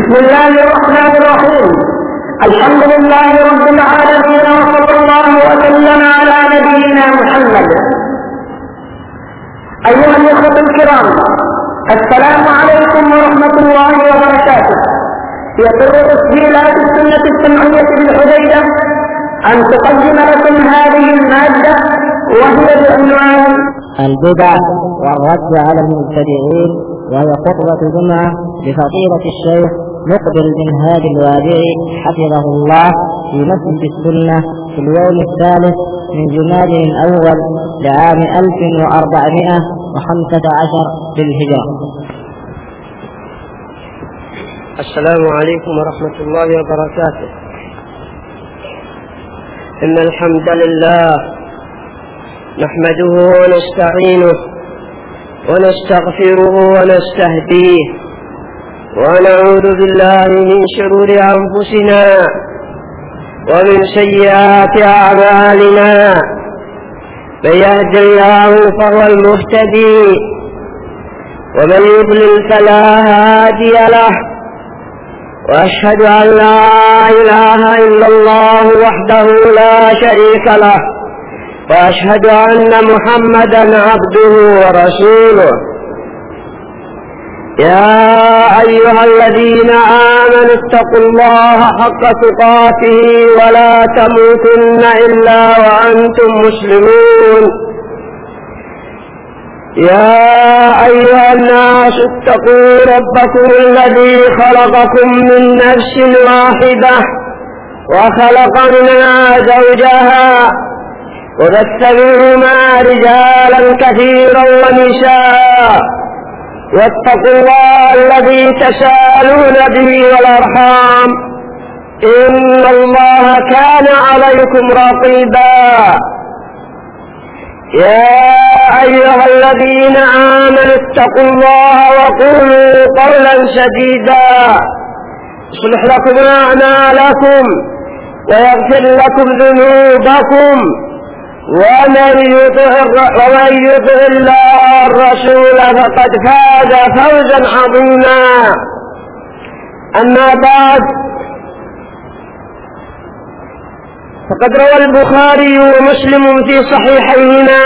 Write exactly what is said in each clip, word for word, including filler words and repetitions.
بسم الله الرحمن الرحيم. الحمد لله رب العالمين، وصلى الله وسلم على نبينا محمد. أيها الإخوة الكرام، السلام عليكم ورحمة الله وبركاته. يسر تسجيلات السنة السمعية بالحديدة أن تقدم لكم هذه المادة، وهي بعنوان البدع والرد على المبتدعين، وهي خطبة جمعة لفضيلة الشيخ مقبل بن هادي الوادعي حفظه الله في مسجد السنة في اليوم الثالث من جماد الأول لعام ألف وأربعمائة وخمسة عشر للهجرة. السلام عليكم ورحمة الله وبركاته. إن الحمد لله نحمده ونستعينه ونستغفره ونستهديه، ونعوذ بالله من شرور أنفسنا ومن سيئات أعمالنا. من يهد الله فهو المهتدي، ومن يضلل فلا هادي له. وأشهد أن لا إله إلا الله وحده لا شريك له، وأشهد أن محمدا عبده ورسوله. يا أيها الذين آمنوا اتقوا الله حق تقاته ولا تموتن إلا وأنتم مسلمون. يا أيها الناس اتقوا ربكم الذي خلقكم من نفس واحدة وخلق منها زوجها، وبث منهما رجالا كثيرا ونساء، واتقوا الله الذي تساءلون به والأرحام، إن الله كان عليكم رقيبا. يا أيها الذين آمنوا اتقوا الله وقولوا قولا سديدا يصلح لكم أعمالكم ويغفر لكم ذنوبكم، ومن يطع الله الرسول فقد فاز فوزا عظيما. أما بعد، فقد روى البخاري ومسلم في صحيحيهما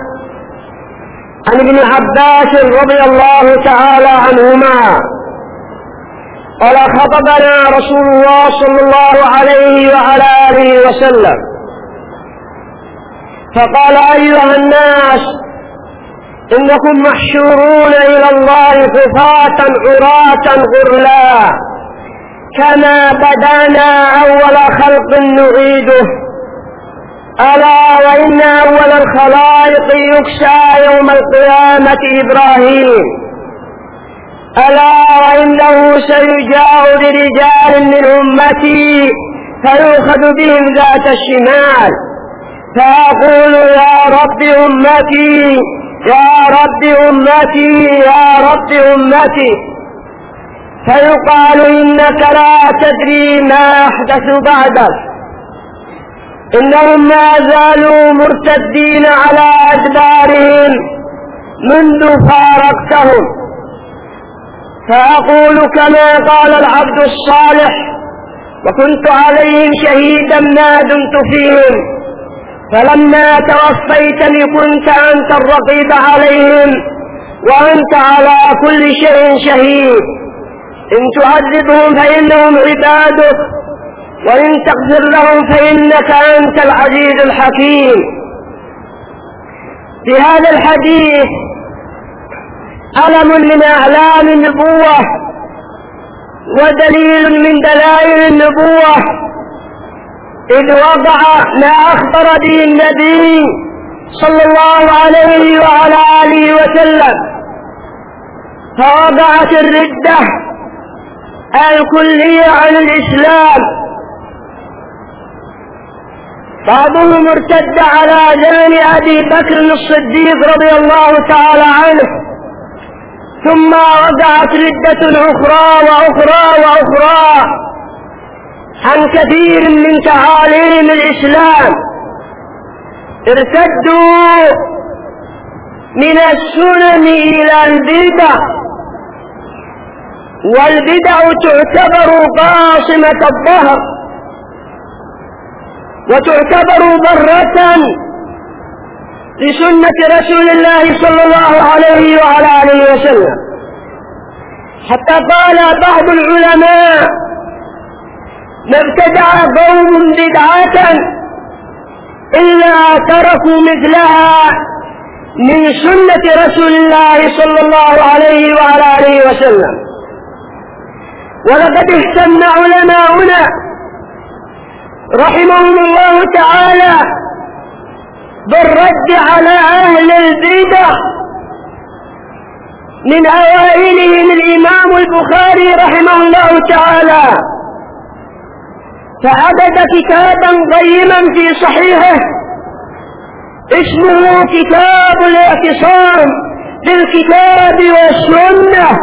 عن ابن عباس رضي الله تعالى عنهما قال: خطبنا رسول الله صلى الله عليه وعلى آله وسلم فقال: أيها الناس، إنكم محشورون إلى الله حفاة عراة غرلا، كما بدانا أول خلق نعيده. ألا وإن أول الخلائق يكسى يوم القيامة إبراهيم. ألا وإنه سيجاء برجال من أمتي فيؤخذ بهم ذات الشمال، فأقول: يا رب أمتي، يا رب أمتي، يا رب أمتي. فيقال: إنك لا تدري ما أحدث بعدك. إنهم ما زالوا مرتدين على أدبارهم منذ فارقتهم. فأقول كما قال العبد الصالح: وكنت عليهم شهيدا ما دمت فيهم، فلما توفيتني كنت أنت الرقيب عليهم، وأنت على كل شيء شهيد. إن تعذبهم فإنهم عبادك، وإن تغفر لهم فإنك أنت العزيز الحكيم. في هذا الحديث علم من أعلام النبوة ودليل من دلائل النبوة، إذ وضع ما أخبر به النبي صلى الله عليه وعلى آله وسلم، فوضعت الردة الكلية عن الإسلام. بعضهم ارتد على زمن أبي بكر الصديق رضي الله تعالى عنه، ثم وضعت ردة أخرى وأخرى وأخرى عن كثير من تعاليم الإسلام. ارتدوا من السنن إلى البدع، والبدع تعتبر قاصمة الظهر وتعتبر ضرة لسنة رسول الله صلى الله عليه وعلى آله وسلم، حتى قال بعض العلماء: ما ابتدع قوم بدعة إلا تركوا مثلها من سنة رسول الله صلى الله عليه وعلى آله وسلم. ولقد اهتم علماؤنا رحمهم الله تعالى بالرد على أهل البدع، من أوائلهم الإمام البخاري رحمه الله تعالى، فعقد كتابا قيما في صحيحه اسمه كتاب الاعتصام بالكتاب والسنة.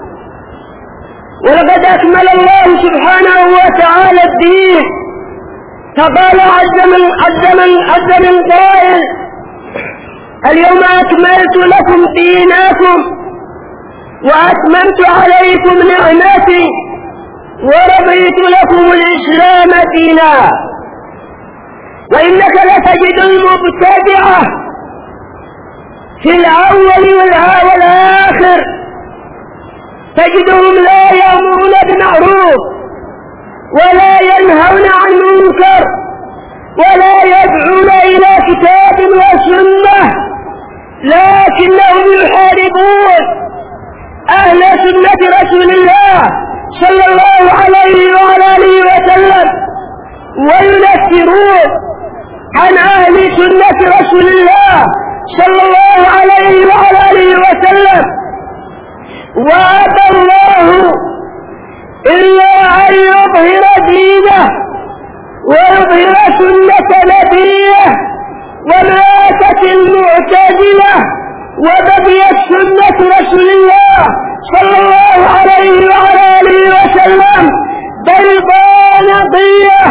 ولقد أكمل الله سبحانه وتعالى الدين، فقال عز من عز من عز من قائل: اليوم أكملت لكم دينكم وأتممت عليكم نعمتي ورضيت لكم الإسلام دينا. وإنك لتجد المبتدعة في الأول والآخر تجدهم لا يأمرون بالمعروف ولا ينهون عن المنكر ولا يدعون إلى كتاب وسنة، لكنهم يحاربون أهل سنة رسول الله صلى الله عليه وعلى آله وسلم، وينفرون عن أهل سنة رسول الله صلى الله عليه وعلى آله وسلم. وأبى الله إلا أن يظهر دينه ويظهر سنة نبيه، وماتت المعتزلة وبقيت سنة رسول الله صلى الله عليه وعلى آله وسلم بيضاء نقية،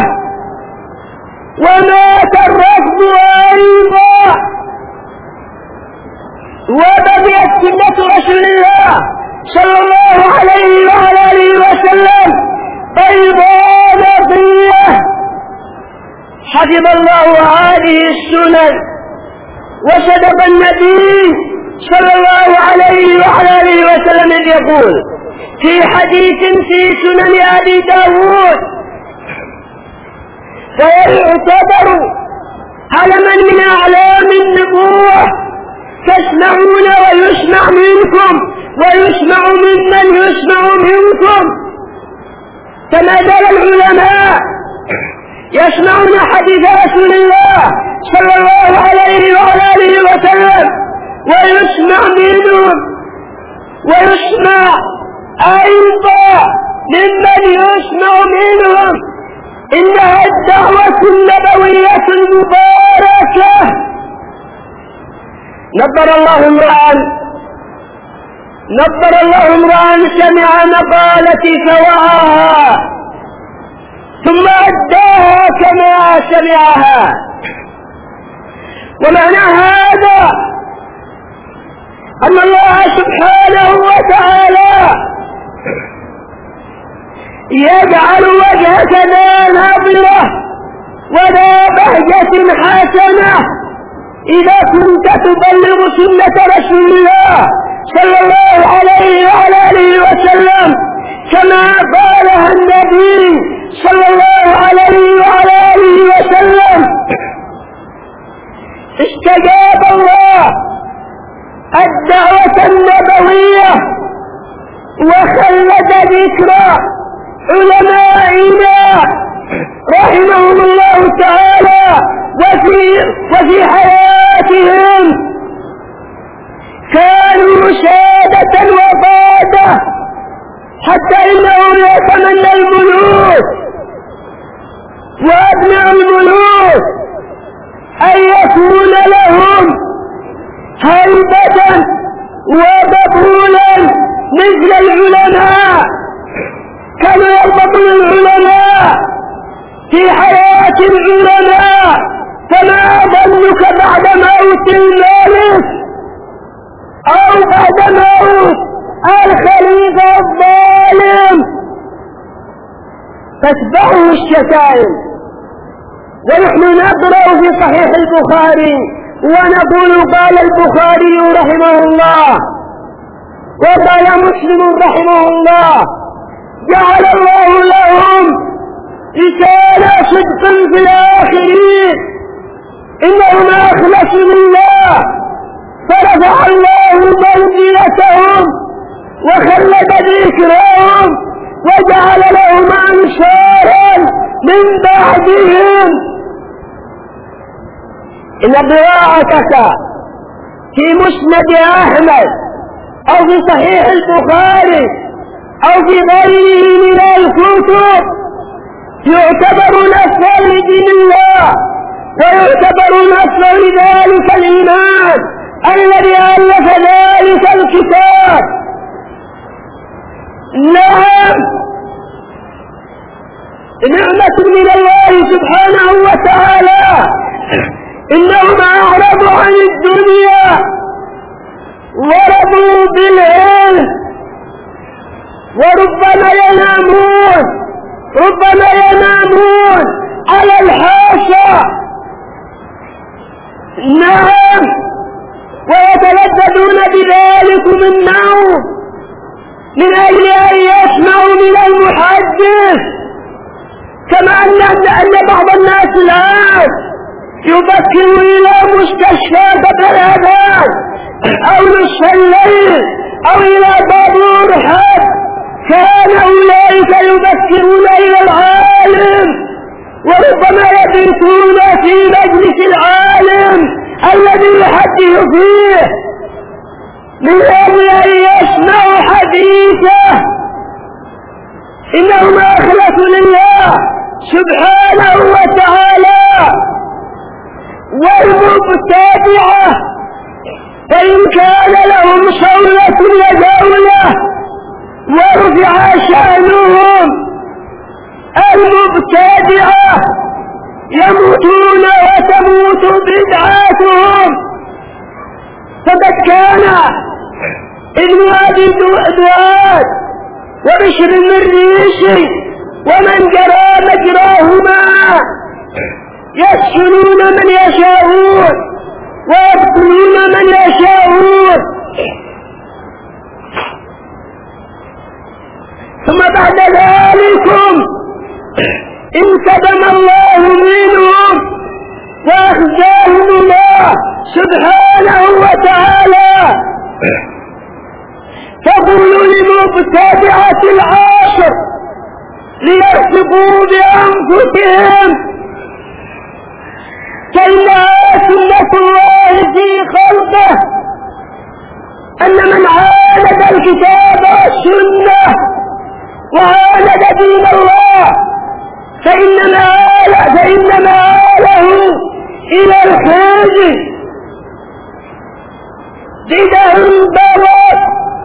ومات الرفض أيضا وبقيت سنة رسول الله صلى الله عليه وعلى آله وسلم بيضاء نقية. حفظ الله هذه السنن، وصدق النبي صلى الله عليه وعلى آله وسلم إذ يقول في حديث في سنن أبي داود: فيعتبر علما من أعلام النبوة، تسمعون ويسمع منكم ويسمع ممن يسمع منكم. فما زال العلماء يسمعون حديث رسول الله صلى الله عليه وعلى آله وسلم ويسمع منهم ويسمع أيضا ممن يسمع منهم. إنها الدعوة النبوية المباركة. نبر الله امرأ نبر الله امرأ سمع مقالتي فوعاها ثم أداها كما سمعها. ومعنى هذا أن الله سبحانه وتعالى يجعل وجهك ذا نظرة وذا بهجة حسنة إذا كنت تبلغ سنة رسول الله صلى الله عليه وعلى آله وسلم كما قالها النبي صلى الله عليه وعلى آله وسلم. استجاب الله الدعوة النبوية وخلد ذكر علمائنا رحمهم الله تعالى وفي, وفي حياتهم كانوا سادة وقادة، حتى إنهم يتمنى الملوك وأبناء الملوك أن يكون لهم هيبة وقبولا مثل العلماء. كانوا يربطون العلماء في حياة العلماء. فما ظنك بعد موت الملك أو بعد موت الخليفة الظالم تتبعه الشتائم. ونحن نقرأ في صحيح البخاري ونقول قال البخاري رحمه الله وقال مسلم رحمه الله جعل الله لهم لسان صدق في الآخرين إنهم أخلصوا لله فرفع الله منزلتهم وخلد ذكرهم وجعل لهم أنصارا من بعدهم. إن قراءتك في مسند أحمد أو في صحيح البخاري أو في غيره من الكتب يعتبر نصرا لدين الله ويعتبر نصرا لذلك الإمام الذي ألف ذلك الكتاب. نعم نعمة من الله سبحانه وتعالى. إنهم أعرضوا عن الدنيا ورضوا بالعلم وربما ينامون ربما ينامون على الحاشا. نعم ويتلذذون بذلك من النوم من أجل أن يسمعوا من المحدث. كما أن أن بعض الناس الآن يبكر إلى مستشفى قبل الأذان أو نصف الليل أو إلى بابور حد. كان أولئك يبكرون إلى العالم وربما يبيتون في مجلس العالم الذي يحدث فيه من أجل أن يسمعوا حديثه. إنهم أخلصوا لله سبحانه وتعالى. والمبتدعة فإن كان لهم صولة وجولة ورفع شأنهم المبتدعة يموتون وتموت بدعاتهم. فقد كان ابن أبي دؤاد وبشر المريشي ومن جرى مجراهما يسجنون من يشاءون ويقتلون من يشاءون. ثم بعد ذلك انتقم الله منهم وأخزاهم الله سبحانه وتعالى. فقولوا لمبتدعة العاشر ليرفقوا بأنفسهم فإنها سنة الله في خلقه أن من عاند الكتاب والسنة وعاند دين الله فإنما فإنما آله إلى الخزي. بدهم بوت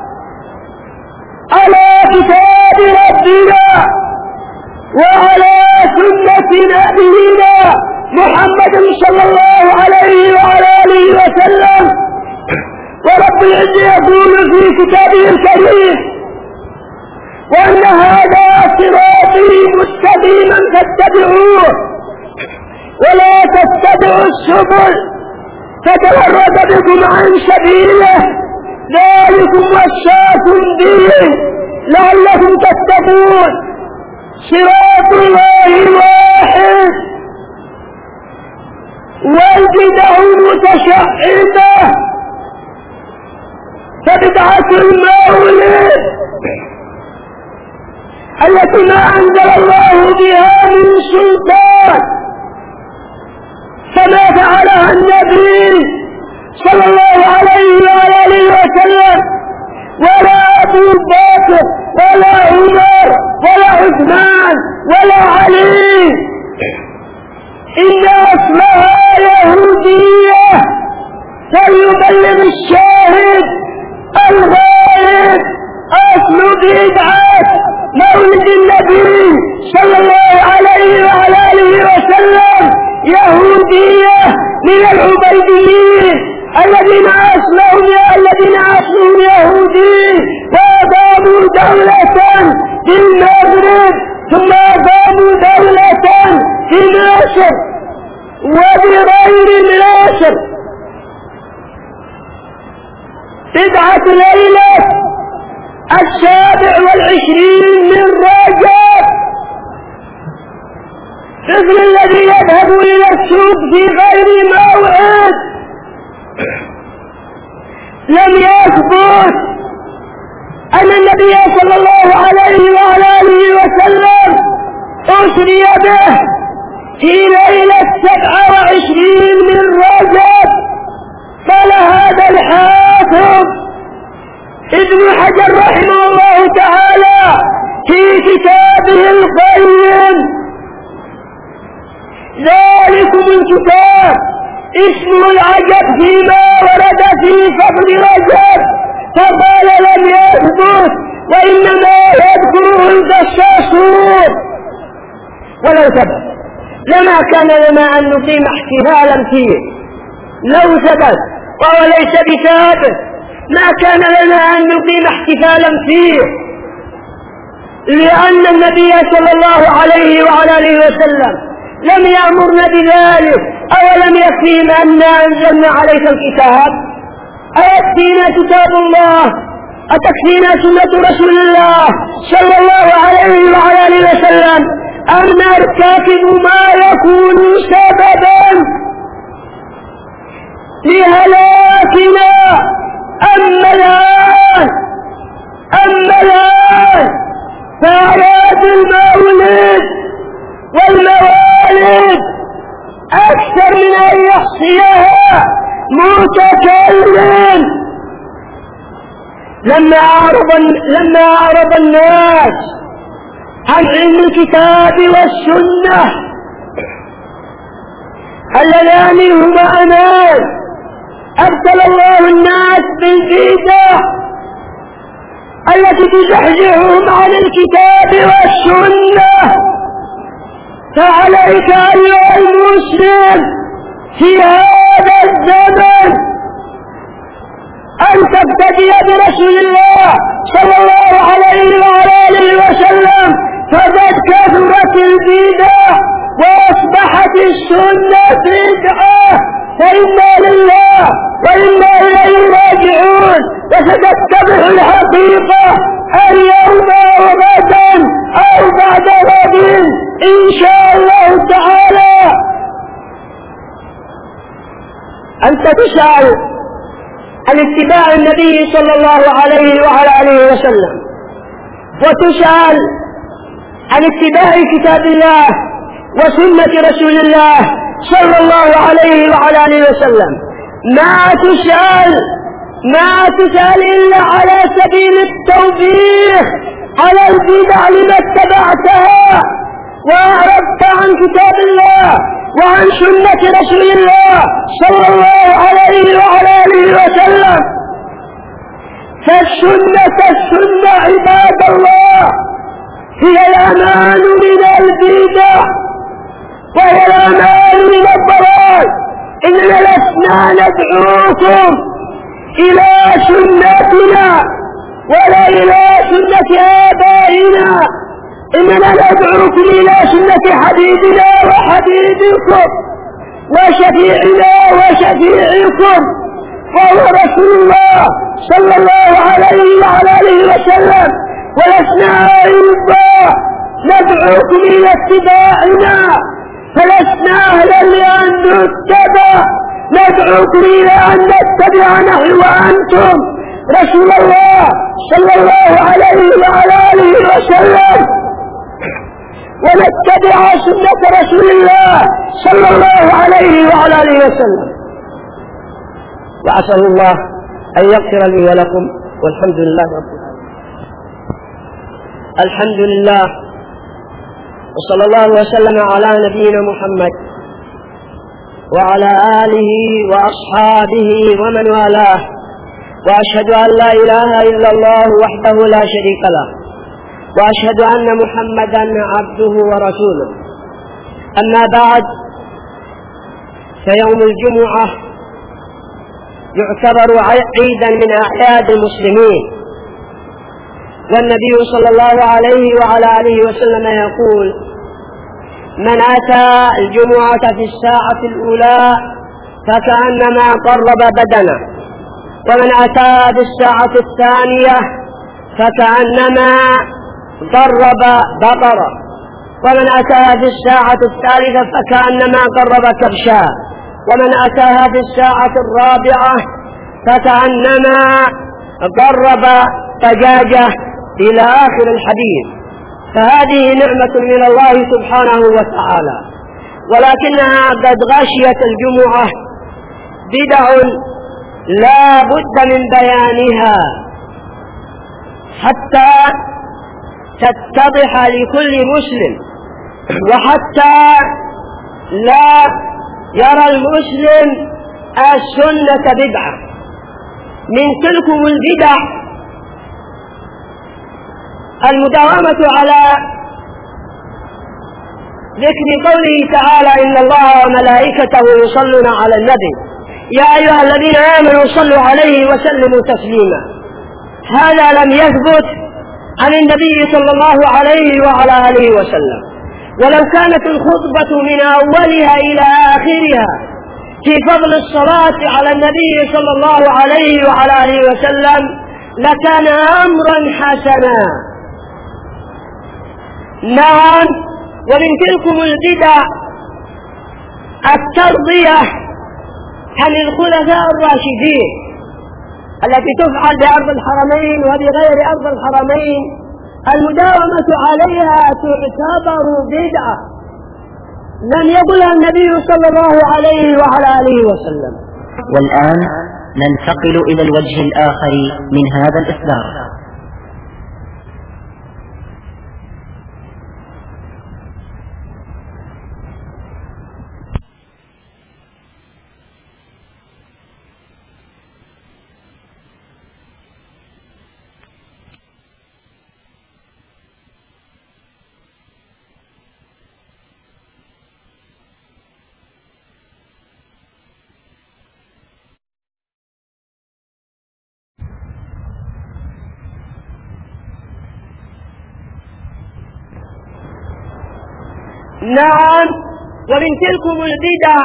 على كتاب ربنا وعلى سنة نبينا محمد صلى الله عليه وعلى آله وسلم. ورب العزة يقول في كتابه الكريم وأن هذا صراطي مستقيما فاتبعوه ولا تتبعوا السبل فتفرق بكم عن سبيله ذلكم وصاكم به لعلكم تتقون. صراط الله واحد والبدع متشعبة. فبدعة المولد التي ما أنزل الله بها من سلطان كما فعلها النبي صلى الله عليه وآله وسلم ولا أبو بكر ولا عمر ولا عثمان ولا علي. إن أصلها يهودية فليبلغ الشاهد الغائب. أصل بدعة مولد النبي صلى الله عليه وعلى آله وسلم يهودية من العبيديين الذين أصلهم الذين أصلهم يهودي وأقاموا دولة في المغرب ثم أقاموا ناشر وبغير ناشر. بدعة ليلة السابع والعشرين من رجب، مثل الذي يذهب إلى السوق في غير موعد. لم يثبت أن النبي صلى الله عليه وعلى آله وسلم أسري به في ليلة سبعة وعشرين من رجب. قال هذا الحافظ ابن حجر رحمه الله تعالى في كتابه القيم: ذلك الكتاب اسمه العجب فيما ورد في فضل رجب. فقال لم يثبت وإنما يذكره الجساسون. ولو ثبت لما كان لنا أن نقيم احتفالا فيه. لو ثبت وهو ليس بثابت ما كان لنا أن نقيم احتفالا فيه، لأن النبي صلى الله عليه وعلى آله وسلم لم يأمرنا بذلك. أولم يكفيهم أن أنزلنا عليك الكتاب؟ أيكفينا كتاب الله؟ أتكفينا سنة رسول الله صلى الله عليه وعلى آله وسلم أن نرتكب ما يكون سببا لهلاكنا؟ أما الآن أما الآن فأعياد المولد والموالد أكثر من أن يحصيها متكلم. لما أعرض لما أعرض الناس عن علم الكتاب والسنة اللذان هما أمان، أبتل الله الناس بالبدع التي تزحزحهم عن الكتاب والسنة. فعليك أيها المسلم في هذا الزمن أن تقتدي برسول الله صلى الله عليه وعلى آله وسلم، فقد كثرت البدع وأصبحت السنة بدعة. فإنا لله وإنا إليه راجعون، وستتضح الحقيقة اليوم وغدا أو بعد غد إن شاء الله تعالى. أنت تسأل عن اتباع النبي صلى الله عليه وعلى آله وسلم، وتسأل عن اتباع كتاب الله وسنة رسول الله صلى الله عليه وعلى آله وسلم. ما تسأل ما تسأل إلا على سبيل التوبيخ على البدع لما اتبعتها وأعرضت عن كتاب الله وعن سنة رسول الله صلى الله عليه وعلى آله وسلم. فالسنة السنة عباد الله هي الأمان من البدع وهي الأمان من الضلال. إننا لسنا ندعوكم إلى سنتنا ولا إلى سنة آبائنا، إننا ندعوكم إلى سنة حبيبنا وحبيبكم وشفيعنا وشفيعكم وهو رسول الله صلى الله عليه وعلى آله وسلم. ولسنا أيضا ندعوكم إلى اتباعنا، فلسنا أهلا لأن نتبع، ندعوكم إلى أن نتبع نحن وأنتم رسول الله صلى الله عليه وعلى آله وسلم، ونتبع سنة رسول الله صلى الله عليه وعلى آله وسلم. وأسأل الله أن يغفر لي ولكم، والحمد لله رب العالمين. الحمد لله، وصلى الله وسلم على نبينا محمد وعلى آله وأصحابه ومن والاه، وأشهد أن لا إله إلا الله وحده لا شريك له، وأشهد أن محمدا عبده ورسوله. أما بعد، فيوم الجمعة يعتبر عيدا من أعياد المسلمين، والنبي صلى الله عليه وعلى آله وسلم يقول: من أتى الجمعة في الساعة الأولى فكأنما قرب بدنه، ومن أتى في الساعة الثانية فكأنما قرب بقرة، ومن أتى في الساعة الثالثة فكأنما قرب كبشا، ومن أتاها في الساعة الرابعة فكأنما قرب دجاجة إلى آخر الحديث. فهذه نعمة من الله سبحانه وتعالى، ولكنها قد غشيت الجمعة بدع لا بد من بيانها حتى تتضح لكل مسلم، وحتى لا يرى المسلم السنة بدعة. من تلكم البدع المداومة على ذكر قوله تعالى إن الله وملائكته يصلون على النبي يا أيها الذين آمنوا صلوا عليه وسلموا تسليما. هذا لم يثبت عن النبي صلى الله عليه وعلى آله وسلم، ولو كانت الخطبة من أولها إلى آخرها في فضل الصلاة على النبي صلى الله عليه وعلى آله وسلم لكان أمرا حسنا. نعم، ومن تلكم البدع الترضية عن الخلفاء الراشدين التي تفعل بأرض الحرمين وبغير أرض الحرمين، المداومة عليها تعتبر بدعة لم يقلها النبي صلى الله عليه وعلى آله وسلم. والآن ننتقل إلى الوجه الآخر من هذا الإصدار. نعم، ومن تلكم البدع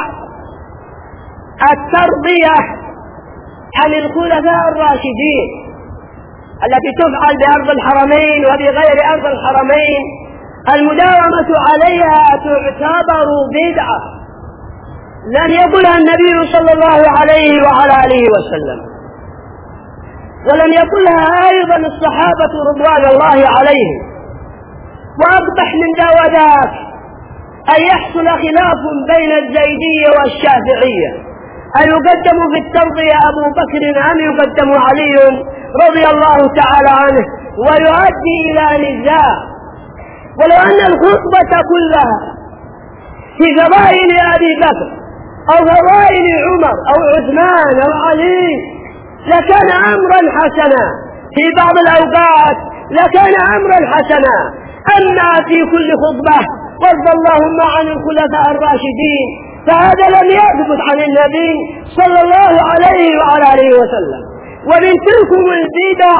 الترضية عن الخلفاء الراشدين التي تفعل بأرض الحرمين وبغير أرض الحرمين، المداومة عليها تعتبر بدعة لم يقلها النبي صلى الله عليه وعلى آله وسلم، ولم يقلها أيضا الصحابة رضوان الله عليهم. وأقبح من ذا وذاك أن يحصل خلاف بين الزيدية والشافعية، أيقدم في الترضية أبو بكر أم يقدم علي رضي الله تعالى عنه، ويؤدي إلى نزاع. ولو أن الخطبة كلها في فضائل أبي بكر أو فضائل عمر أو عثمان أو علي لكان أمرا حسنا، في بعض الأوقات لكان أمرا حسنا. أما في كل خطبة وارض اللهم عن الخلفاء الراشدين فهذا لم يثبت عن النبي صلى الله عليه وعلى آله وسلم. ومن تلكم البدع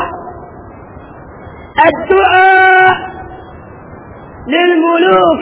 الدعاء للملوك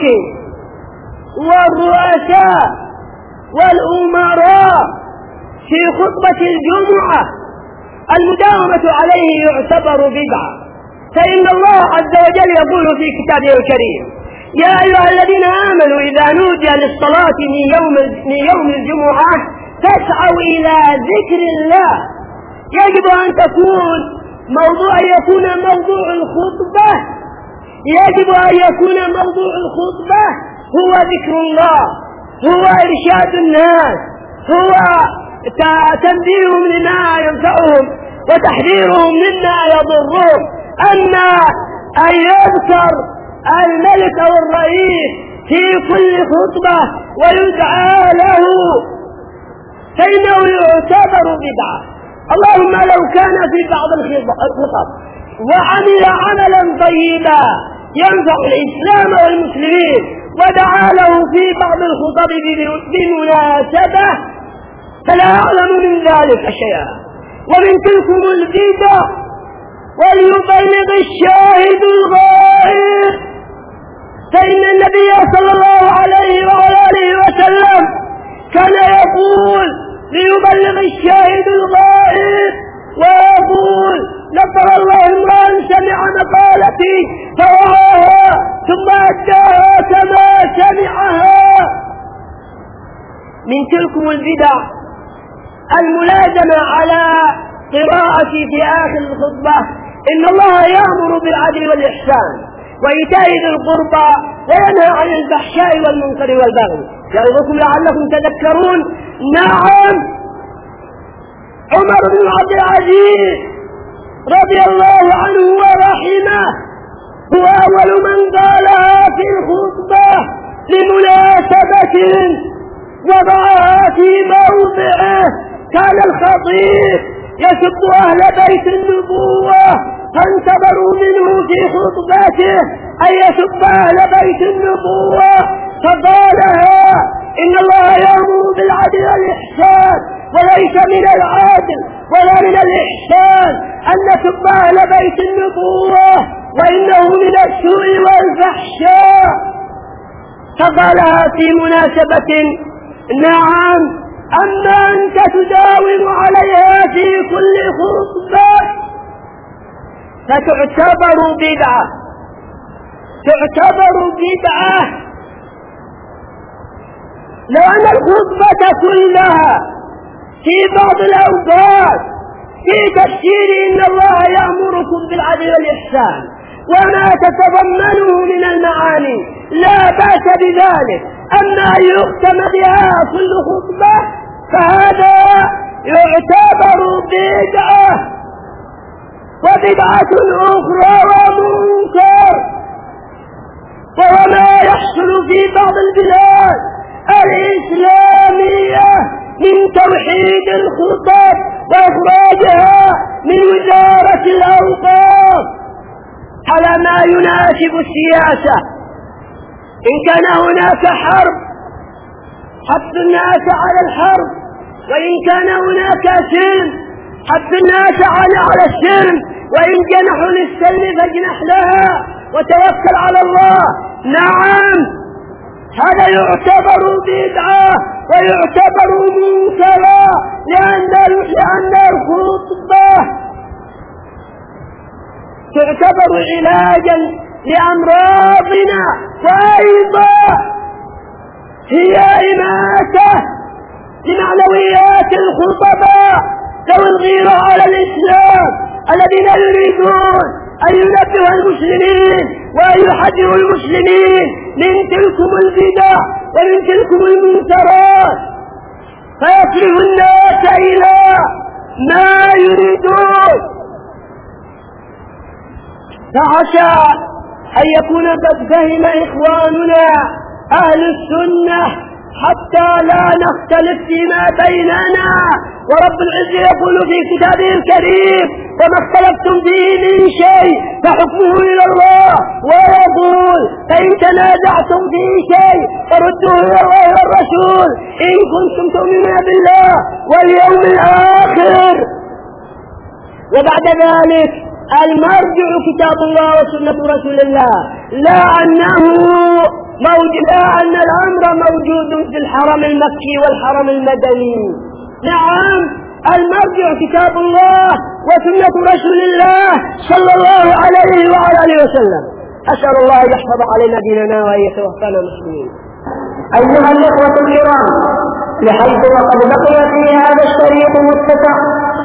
والرؤساء والأمراء في خطبة الجمعة، المداومة عليه يعتبر بدعة، فإن الله عز وجل يقول في كتابه الكريم يا أيها الذين آمنوا إذا نودي للصلاة من يوم من يوم الجمعة فاسعوا إلى ذكر الله. يجب أن تكون موضوع يكون موضوع الخطبة يجب أن يكون موضوع الخطبة هو ذكر الله، هو إرشاد الناس، هو تنبيههم لما ينفعهم وتحذيرهم مما يضرهم. أما أن يذكر الملك أو الرئيس في كل خطبة ويدعى له فإنه يعتبر بدعة. اللهم لو كان في بعض الخطب وعمل عملا طيبا ينفع الإسلام والمسلمين ودعا له في بعض الخطب بمناسبة فلا أعلم من ذلك شيئا. ومن تلكم البدع وليبلغ الشاهد الغائب، فإن النبي صلى الله عليه الشاهد الغائب ويقول نصر الله امرأ سمع مقالتي فوعاها ثم أداها كما سمعها. من تلكم البدع الملازمة على قراءتي في آخر الخطبة إن الله يأمر بالعدل والإحسان وإيتاء ذي القربى وينهى عن الفحشاء والمنكر والبغي يعظكم لعلكم تذكرون. نعم، عمر بن عبد العزيز رضي الله عنه ورحمه هو أول من قالها في الخطبة لمناسبة وضعها في موضعه. كان الخطيب يسب أهل بيت النبوة فانتظروا منه في خطبته أن يسب أهل بيت النبوة فقالها إن الله يأمر بالعدل والإحسان وليس من العدل ولا من الإحسان أن نسب أهل بيت النبوة وإنه من السوء والفحشاء. فقالها في مناسبة. نعم، أما أنت تداوم عليها في كل خطبة فتعتبر بدعة تعتبر بدعة لو أن الخطبة كلها في بعض الأوقات في تفسير إن الله يأمركم بالعدل والإحسان وما تتضمنه من المعاني لا بأس بذلك. أما أن يختم بها كل خطبة فهذا يعتبر بدعة وبدعة أخرى ومنكر. وهو ما يحصل في بعض البلاد الإسلامية من توحيد الخطب وإخراجها من وزارة الأوقاف على ما يناسب السياسة. إن كان هناك حرب حث الناس على الحرب، وإن كان هناك سلم حث الناس على على السلم، وإن جنحوا للسلم فاجنح لها وتوكل على الله. نعم، هذا يعتبر بدعة ويعتبر منكرا لأن لأن الخطبة تعتبر علاجا لأمراضنا وأيضا هي إماتة لمعنويات الخطباء ذوي الغيرة على الإسلام الذين يريدون أن ينبهوا المسلمين وأن يحذروا المسلمين من تلكم البدع ومن تلكم المنكرات فيصرف الناس إلى ما يريدون. فعسى أن يكون قد فهم إخواننا أهل السنة حتى لا نختلف فيما بيننا. ورب العزة يقول في كتابه الكريم وما اختلفتم فيه من شيء فحكمه إلى الله، ويقول فإن تنازعتم فيه شيء فردوه إلى الله والرسول إن كنتم تؤمنون بالله واليوم الآخر. وبعد ذلك المرجع كتاب الله وسنة رسول الله، لا أنه موجود لا أن الأمر موجود في الحرم المكي والحرم المدني. نعم، المرجع كتاب الله وسنة رسول الله صلى الله عليه وعلى آله وسلم. أسأل الله أن يحفظ علينا ديننا وأن يتوفانا مسلمين. أيها الإخوة الكرام، لحيث وقد بقي في هذا الشريط متسع